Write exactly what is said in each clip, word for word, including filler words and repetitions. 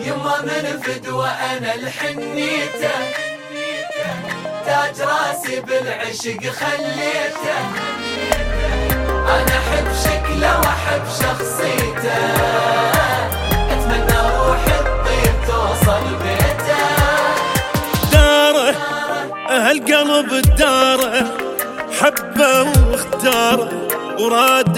يما من فدوى أنا الحنيته، تاج راسي بالعشق خليته. أنا أحب شكله وأحب شخصيته، أتمنى روح الطيب توصل بيته. داره هالقلب داره، حبه واختاره وراد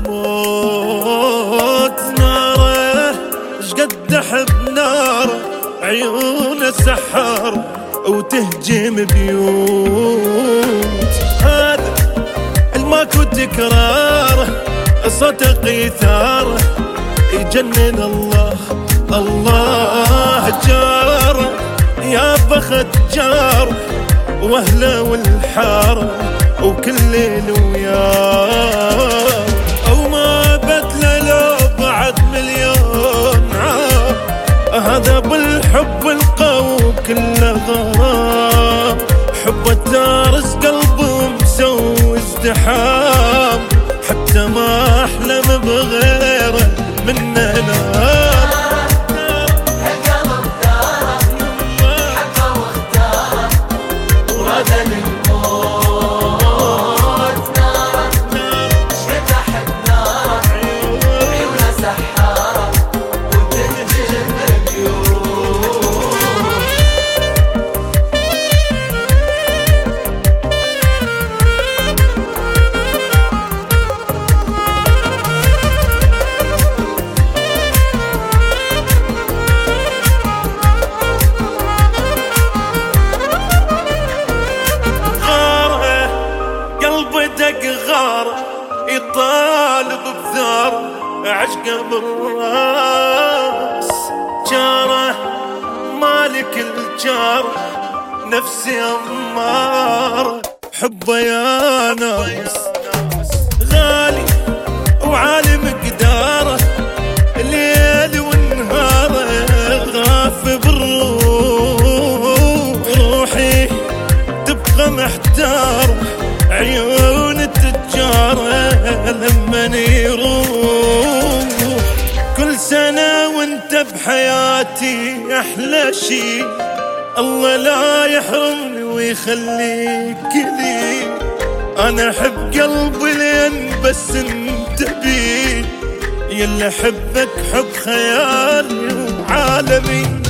الموت. ناره شقد احب ناره، عيونه سحاره وتهجم بيوت. هذا الماكو تكراره، صوته قيثاره يجنن. الله الله جاره، يا بخت جاره واهله والحاره وكل ليل وياه. او ما بدله لو بعد مليون عام، هذا بالحب القوي كله غرام. حبه دارس قلبه مسوي ازدحام، حتى ما احلم بغيره منه نام. غارة يطالب بثار عشقه بالراس. جاره مالك الجار، نفسي أمارة حبه يا ناس. غالي وعالي مقداره، الليل والنهاره غاف بالروح. روحي تبقى محتاره، عيون التجارة لمن يروح. كل سنة وانت بحياتي أحلى شي، الله لا يحرمني ويخليك لي. أنا أحب قلبي لين بس انت بي، يلا حبك حب خيالي وعالمي.